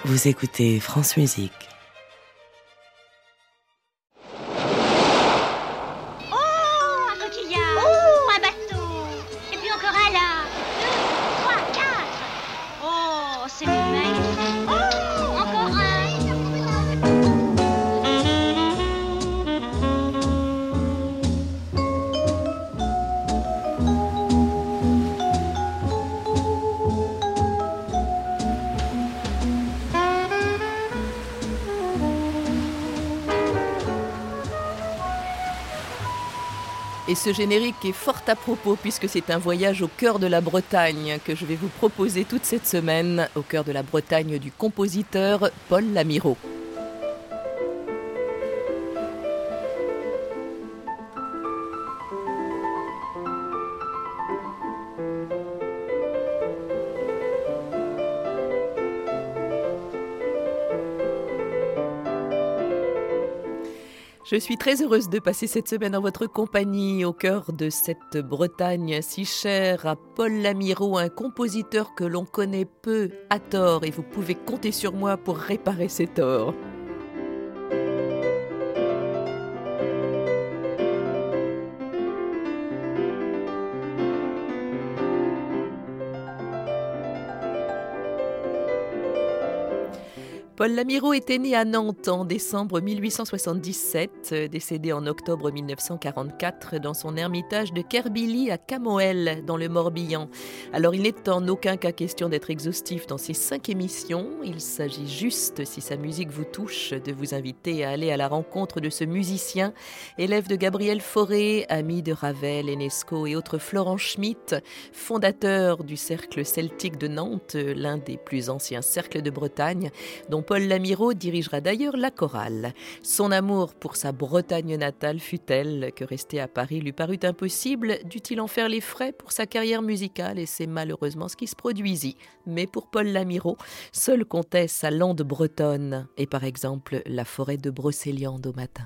Vous écoutez France Musique. Oh, un coquillard. Oh, un bateau. Et puis encore un là. 2, 3, 4. Oh, c'est magnifique. Oh, encore un. Et ce générique est fort à propos puisque c'est un voyage au cœur de la Bretagne que je vais vous proposer toute cette semaine, au cœur de la Bretagne du compositeur Paul Lamiraud. Je suis très heureuse de passer cette semaine en votre compagnie au cœur de cette Bretagne si chère à Paul Lamiraud, un compositeur que l'on connaît peu à tort et vous pouvez compter sur moi pour réparer ces torts. Paul Lamiraud était né à Nantes en décembre 1877, décédé en octobre 1944 dans son ermitage de Kerbilly à Camoël, dans le Morbihan. Alors il n'est en aucun cas question d'être exhaustif dans ces 5 émissions. Il s'agit juste, si sa musique vous touche, de vous inviter à aller à la rencontre de ce musicien, élève de Gabriel Fauré, ami de Ravel, Enesco et autres Florent Schmitt, fondateur du Cercle Celtique de Nantes, l'un des plus anciens cercles de Bretagne, dont Paul Lamiraud dirigera d'ailleurs la chorale. Son amour pour sa Bretagne natale fut tel que rester à Paris lui parut impossible, dut-il en faire les frais pour sa carrière musicale et c'est malheureusement ce qui se produisit. Mais pour Paul Lamiraud, seule comptait sa lande bretonne et par exemple la forêt de Brocéliande au matin.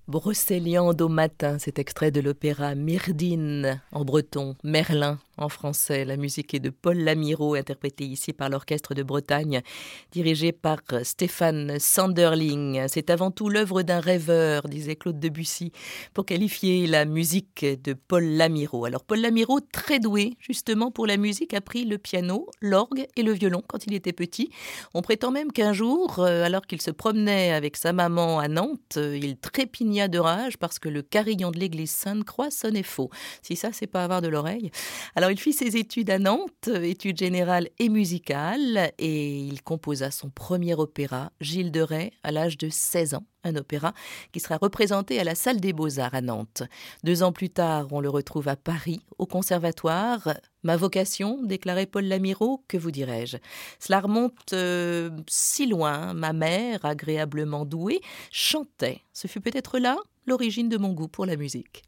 Brocéliande au matin, cet extrait de l'opéra Myrdine en breton, Merlin en français. La musique est de Paul Lamiraud, interprétée ici par l'Orchestre de Bretagne, dirigé par Stéphane Sanderling. C'est avant tout l'œuvre d'un rêveur, disait Claude Debussy, pour qualifier la musique de Paul Lamiraud. Alors Paul Lamiraud, très doué justement pour la musique, a pris le piano, l'orgue et le violon quand il était petit. On prétend même qu'un jour, alors qu'il se promenait avec sa maman à Nantes, il trépigna de rage parce que le carillon de l'église Sainte-Croix sonnait faux. Si ça, c'est pas avoir de l'oreille. Alors, il fit ses études à Nantes, études générales et musicales, et il composa son premier opéra, Gilles de Rais, à l'âge de 16 ans. Un opéra qui sera représenté à la Salle des Beaux-Arts à Nantes. 2 ans plus tard, on le retrouve à Paris, au Conservatoire. Ma vocation, déclarait Paul Lamiraud, que vous dirais-je ? Cela remonte si loin. Ma mère, agréablement douée, chantait. Ce fut peut-être là l'origine de mon goût pour la musique.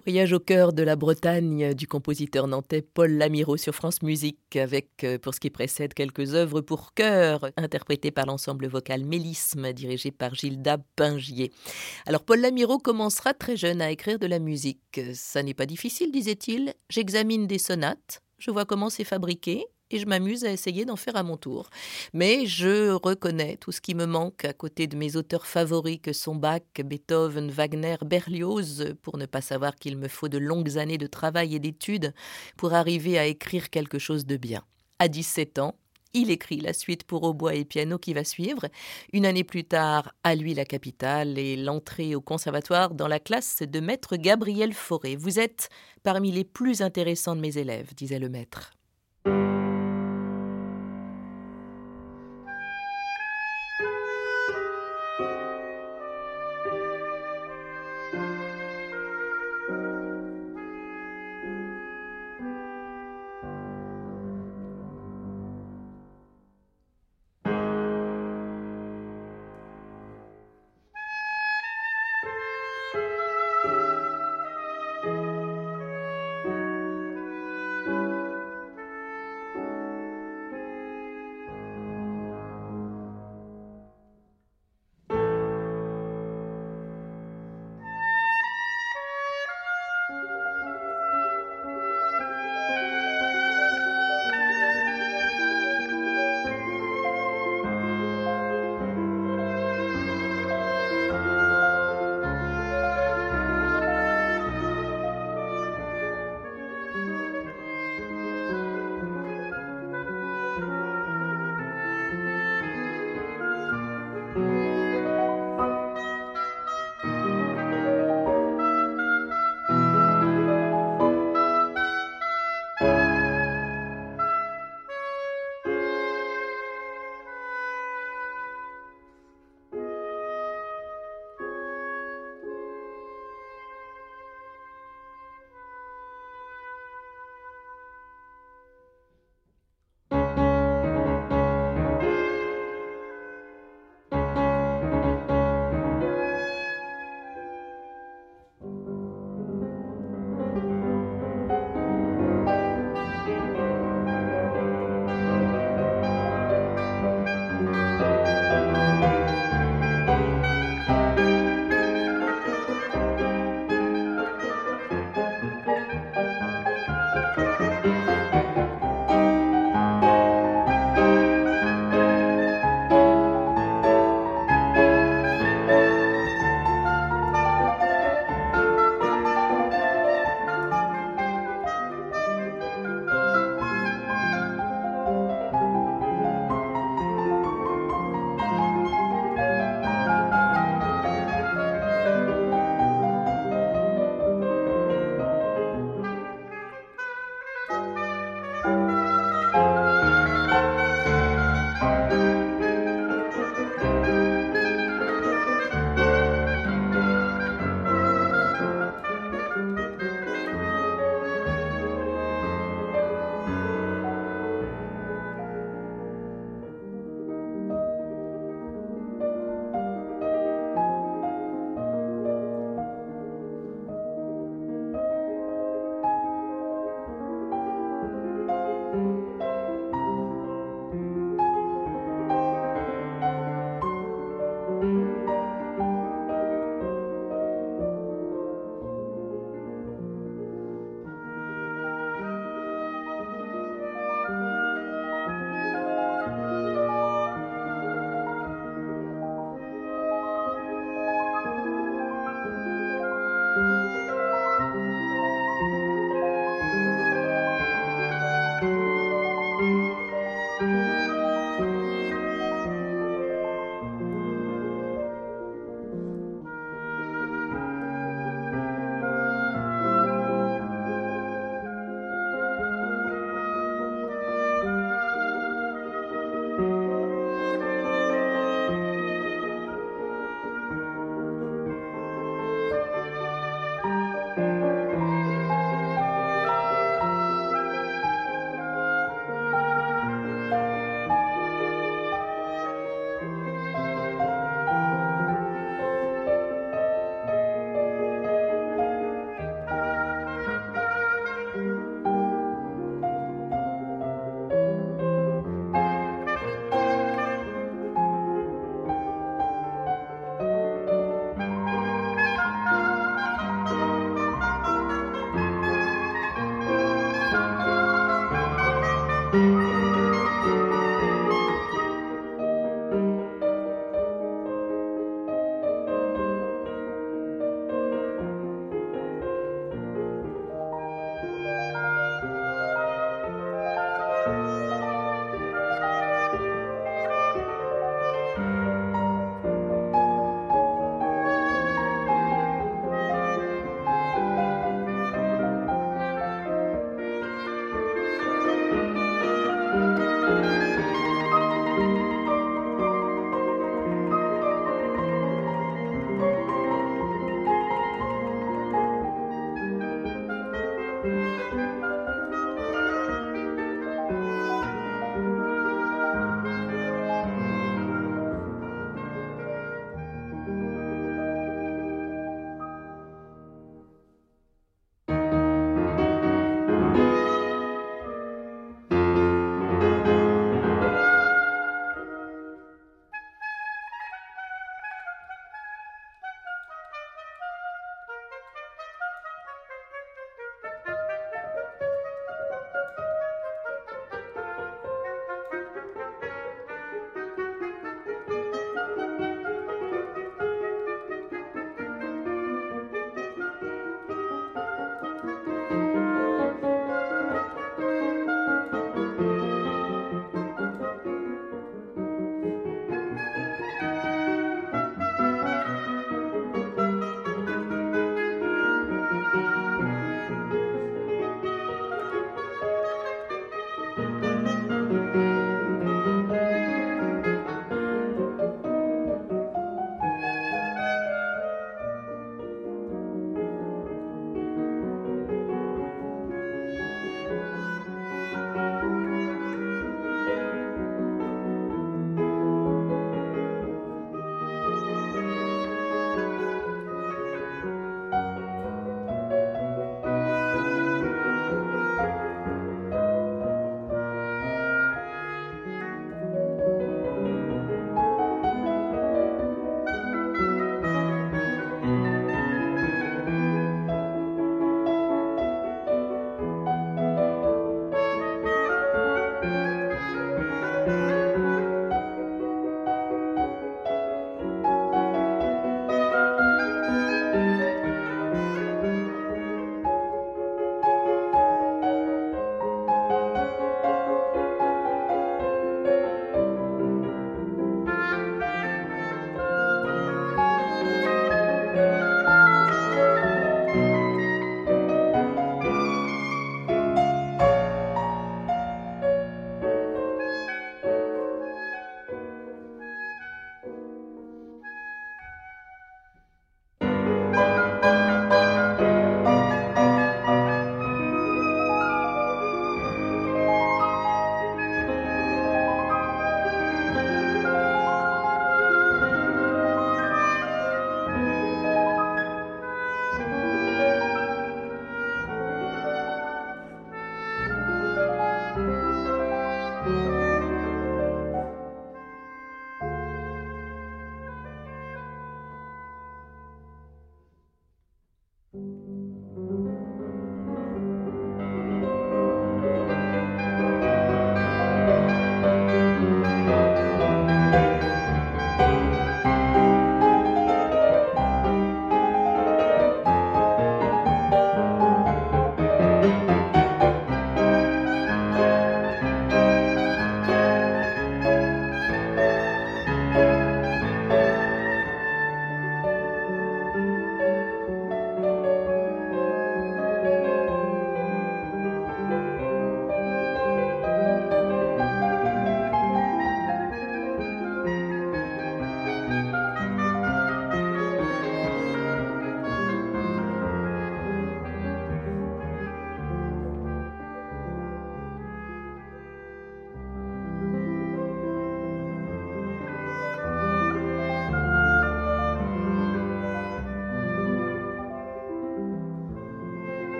Voyage au cœur de la Bretagne du compositeur nantais Paul Lamiraud sur France Musique avec, pour ce qui précède, quelques œuvres pour chœur interprétées par l'ensemble vocal Mélisme dirigé par Gilda Pingier. Alors Paul Lamiraud commencera très jeune à écrire de la musique. Ça n'est pas difficile, disait-il. J'examine des sonates, je vois comment c'est fabriqué et je m'amuse à essayer d'en faire à mon tour. Mais je reconnais tout ce qui me manque à côté de mes auteurs favoris que sont Bach, Beethoven, Wagner, Berlioz, pour ne pas savoir qu'il me faut de longues années de travail et d'études pour arriver à écrire quelque chose de bien. À 17 ans, il écrit la suite pour hautbois et piano qui va suivre. Une année plus tard, à lui la capitale et l'entrée au conservatoire dans la classe de maître Gabriel Fauré. « Vous êtes parmi les plus intéressants de mes élèves », disait le maître.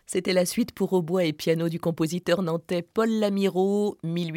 C'était la suite pour hautbois et piano du compositeur nantais Paul Lamiraud,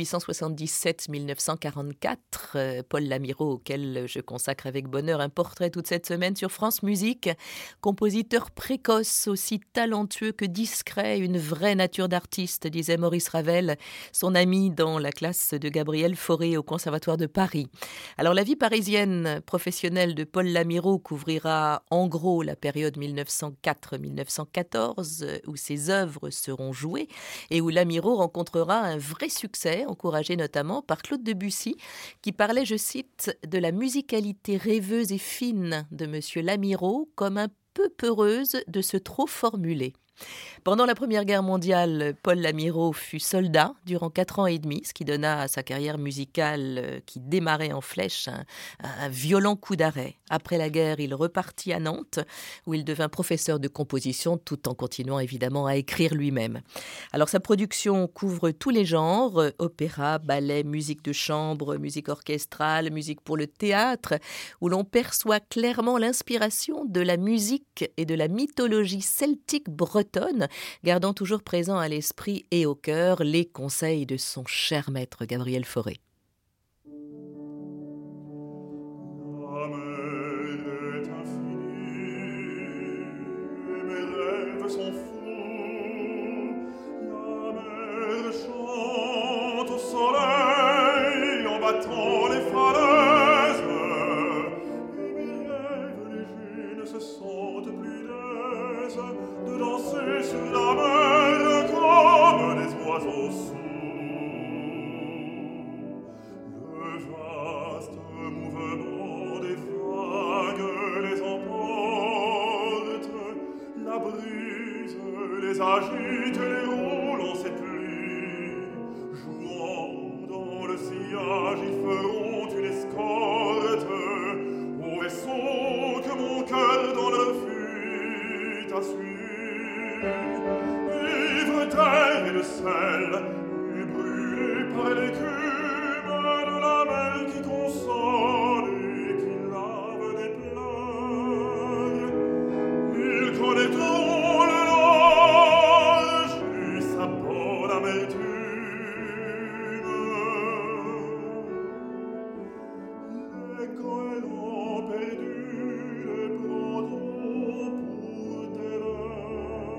1877-1944. Paul Lamiraud, auquel je consacre avec bonheur un portrait toute cette semaine sur France Musique. Compositeur précoce, aussi talentueux que discret, une vraie nature d'artiste, disait Maurice Ravel, son ami dans la classe de Gabriel Fauré au Conservatoire de Paris. Alors la vie parisienne professionnelle de Paul Lamiraud couvrira en gros la période 1904-1914, où ses œuvres seront jouées et où Lamiraud rencontrera un vrai succès, encouragé notamment par Claude Debussy, qui parlait, je cite, de la musicalité rêveuse et fine de Monsieur Lamiraud comme un peu peureuse de se trop formuler. Pendant la Première Guerre mondiale, Paul Lamiraud fut soldat durant 4 ans et demi, ce qui donna à sa carrière musicale qui démarrait en flèche un violent coup d'arrêt. Après la guerre, il repartit à Nantes, où il devint professeur de composition, tout en continuant évidemment à écrire lui-même. Alors sa production couvre tous les genres, opéra, ballet, musique de chambre, musique orchestrale, musique pour le théâtre, où l'on perçoit clairement l'inspiration de la musique et de la mythologie celtique bretonne, gardant toujours présent à l'esprit et au cœur les conseils de son cher maître Gabriel Fauré. La mer est infinie, et mes rêves sont fous. La mer chante au soleil en battant les falaises, et mes rêves légers ne se sentent plus d'aise de danser sur la mer comme des oiseaux sourds. Le vaste mouvement des vagues les emporte, la brise les agite, les roule en ses plis. Jouant dans le sillage, ils feront une escorte au vaisseau que mon cœur dans leur fuite a suivi. Ivre d'air et de sel, et brûlé par l'écume de la mer qui console et qui lave des pleurs, ils connaîtront le large et sa bonne amertume. Les goélands perdus les prendront pour des leurs.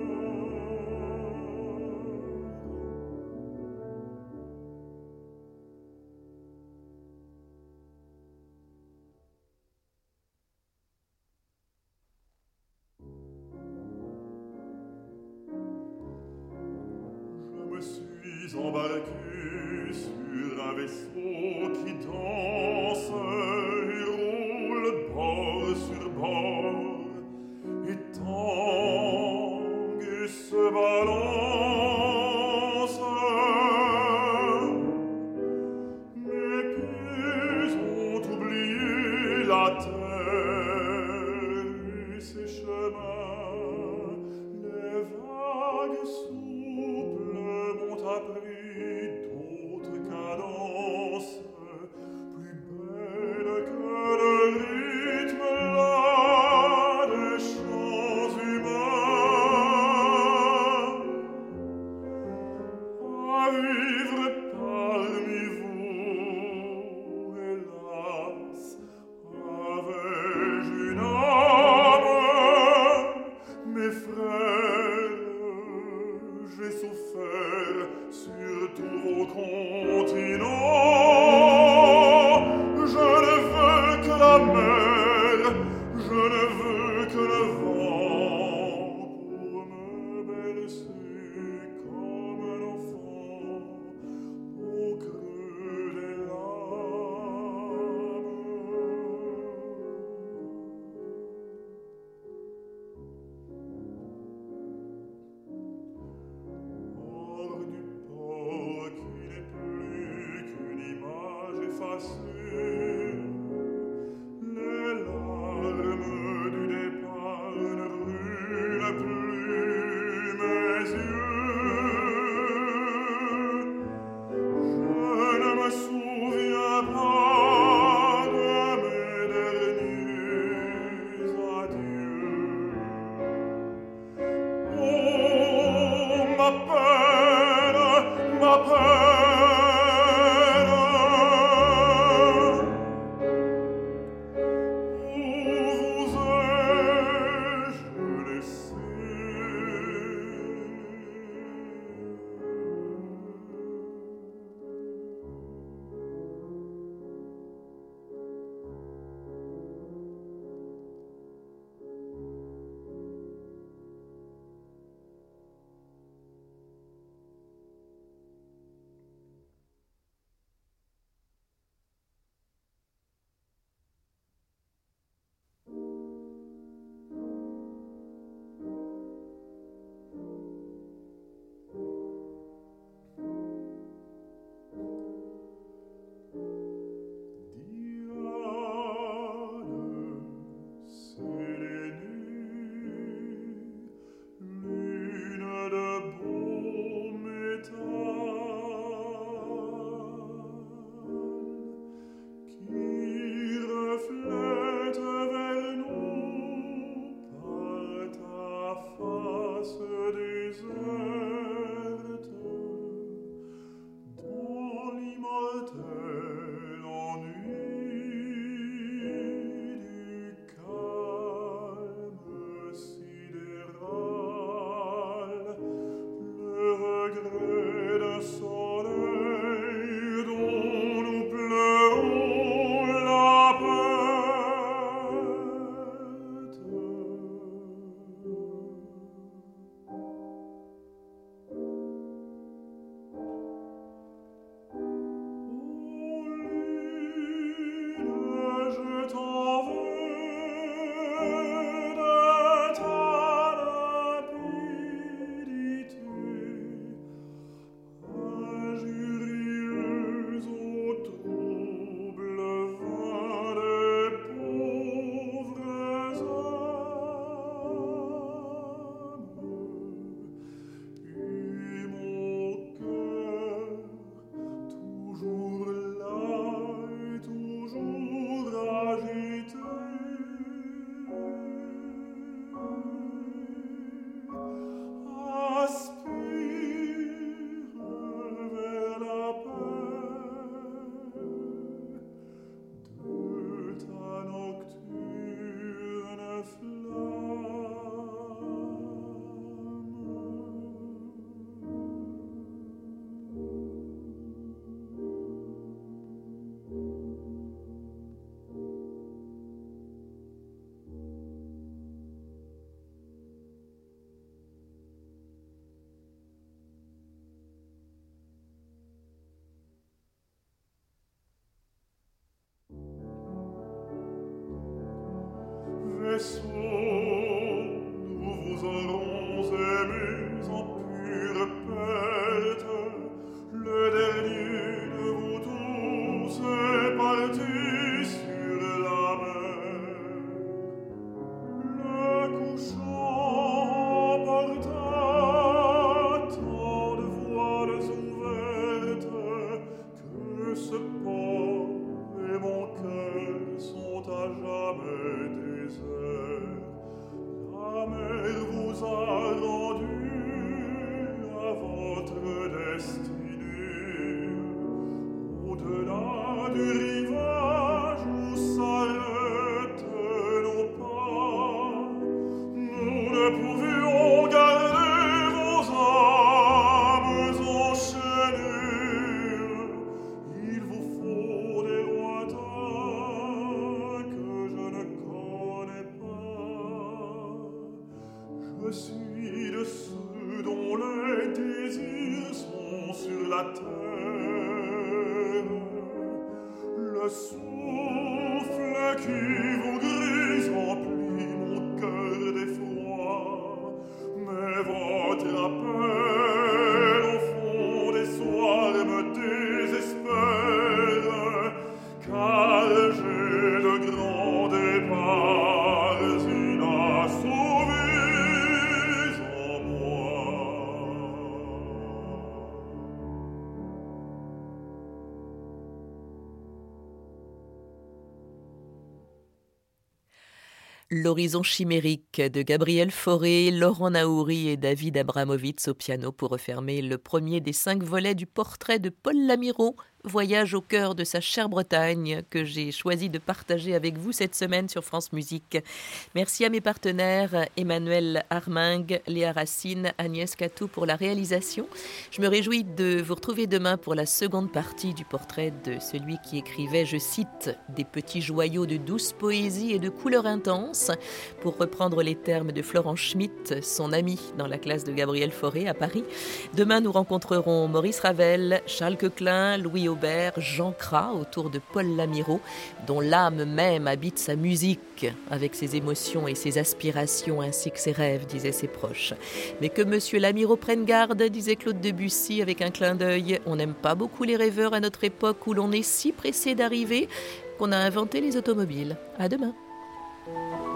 Je me suis embarqué sur un vaisseau qui danse et roule bord sur bord, et tangue et se balance. Mes pieds ont oublié la terre et ses chemins. Les vagues souples m'ont appris d'autres cadences, L'horizon chimérique de Gabriel Fauré, Laurent Naouri et David Abramowitz au piano pour refermer le premier des 5 volets du portrait de Paul Lamiraud, voyage au cœur de sa chère Bretagne que j'ai choisi de partager avec vous cette semaine sur France Musique. Merci à mes partenaires Emmanuel Armingue, Léa Racine, Agnès Catou pour la réalisation. Je me réjouis de vous retrouver demain pour la seconde partie du portrait de celui qui écrivait, je cite, « des petits joyaux de douce poésie et de couleur intense », pour reprendre les termes de Florent Schmitt, son ami dans la classe de Gabriel Fauré à Paris. Demain, nous rencontrerons Maurice Ravel, Charles Coquelin, Louis Aubert, Jean Cras autour de Paul Lamiraud, dont l'âme même habite sa musique, avec ses émotions et ses aspirations ainsi que ses rêves, disaient ses proches. Mais que Monsieur Lamiraud prenne garde, disait Claude Debussy avec un clin d'œil. On n'aime pas beaucoup les rêveurs à notre époque où l'on est si pressé d'arriver qu'on a inventé les automobiles. À demain.